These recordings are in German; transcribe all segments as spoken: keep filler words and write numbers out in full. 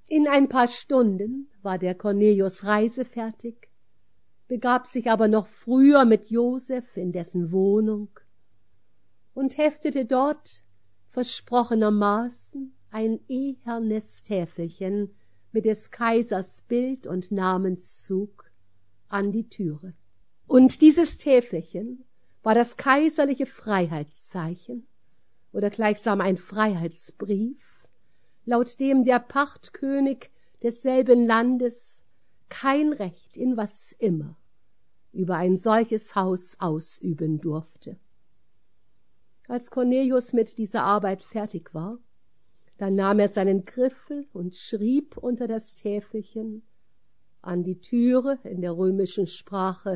In ein paar Stunden war der Cornelius reisefertig, begab sich aber noch früher mit Joseph in dessen Wohnung und heftete dort versprochenermaßen ein ehernes Täfelchen mit des Kaisers Bild und Namenszug an die Türe. Und dieses Täfelchen war das kaiserliche Freiheitszeichen oder gleichsam ein Freiheitsbrief, laut dem der Pachtkönig desselben Landes kein Recht in was immer über ein solches Haus ausüben durfte. Als Cornelius mit dieser Arbeit fertig war, dann nahm er seinen Griffel und schrieb unter das Täfelchen an die Türe in der römischen Sprache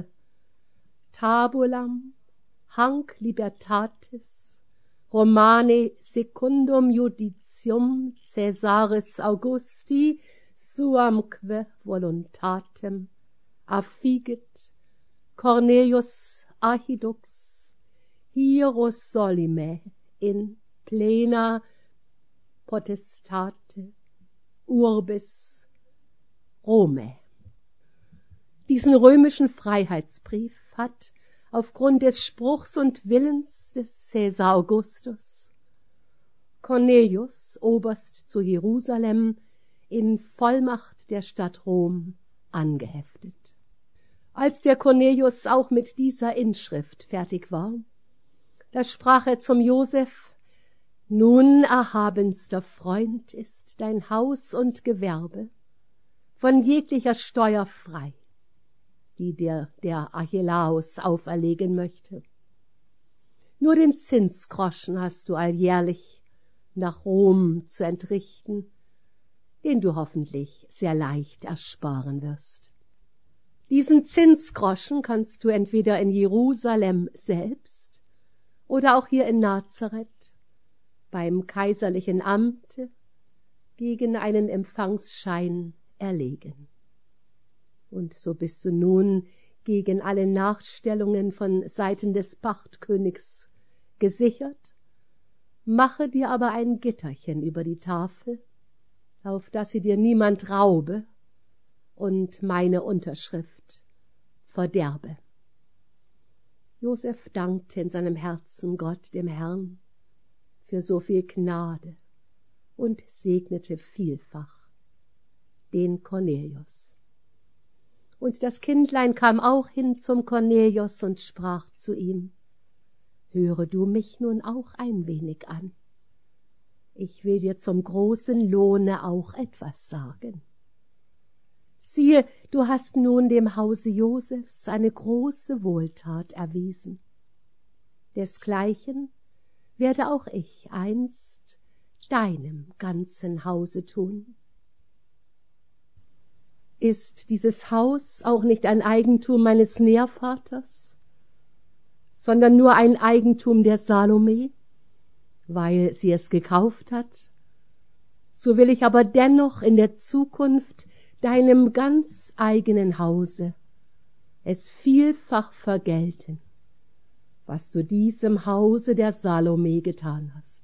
Tabulam hanc libertatis Romane secundum judicium Caesaris Augusti suamque voluntatem affigit Cornelius Archidux Hierosolyme in plena potestate urbis Rome. Diesen römischen Freiheitsbrief hat aufgrund des Spruchs und Willens des Caesar Augustus Cornelius, Oberst zu Jerusalem, in Vollmacht der Stadt Rom angeheftet. Als der Cornelius auch mit dieser Inschrift fertig war, da sprach er zum Joseph: Nun, erhabenster Freund, ist dein Haus und Gewerbe von jeglicher Steuer frei, die dir der Archelaus auferlegen möchte. Nur den Zinsgroschen hast du alljährlich nach Rom zu entrichten, den du hoffentlich sehr leicht ersparen wirst. Diesen Zinsgroschen kannst du entweder in Jerusalem selbst oder auch hier in Nazareth beim kaiserlichen Amte gegen einen Empfangsschein erlegen. Und so bist du nun gegen alle Nachstellungen von Seiten des Pachtkönigs gesichert. Mache dir aber ein Gitterchen über die Tafel, auf dass sie dir niemand raube und meine Unterschrift verderbe. Joseph dankte in seinem Herzen Gott, dem Herrn, für so viel Gnade und segnete vielfach den Cornelius. Und das Kindlein kam auch hin zum Cornelius und sprach zu ihm: Höre du mich nun auch ein wenig an. Ich will dir zum großen Lohne auch etwas sagen. Siehe, du hast nun dem Hause Josephs eine große Wohltat erwiesen. Desgleichen werde auch ich einst deinem ganzen Hause tun. Ist dieses Haus auch nicht ein Eigentum meines Nährvaters, sondern nur ein Eigentum der Salome, weil sie es gekauft hat? So will ich aber dennoch in der Zukunft deinem ganz eigenen Hause es vielfach vergelten, was du diesem Hause der Salome getan hast.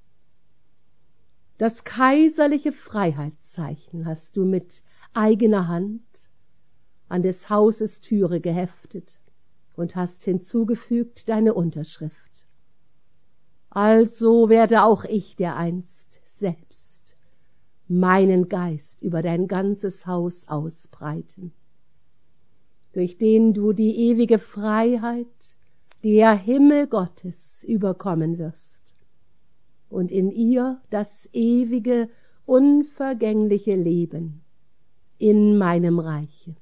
Das kaiserliche Freiheitszeichen hast du mit eigener Hand an des Hauses Türe geheftet und hast hinzugefügt deine Unterschrift. Also werde auch ich dereinst selbst meinen Geist über dein ganzes Haus ausbreiten, durch den du die ewige Freiheit, der Himmel Gottes, überkommen wirst und in ihr das ewige, unvergängliche Leben in meinem Reiche.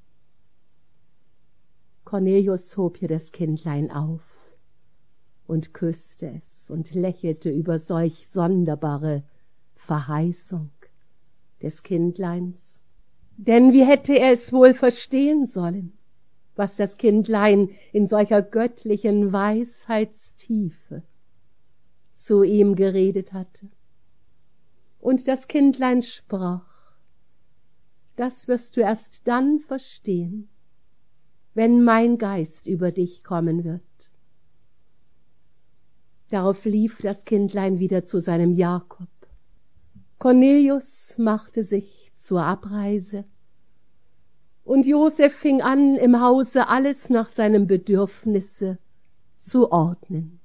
Cornelius hob hier das Kindlein auf und küsste es und lächelte über solch sonderbare Verheißung des Kindleins. Denn wie hätte er es wohl verstehen sollen, was das Kindlein in solcher göttlichen Weisheitstiefe zu ihm geredet hatte? Und das Kindlein sprach: Das wirst du erst dann verstehen, wenn mein Geist über dich kommen wird. Darauf lief das Kindlein wieder zu seinem Jakob. Cornelius machte sich zur Abreise. Und Josef fing an, im Hause alles nach seinem Bedürfnisse zu ordnen.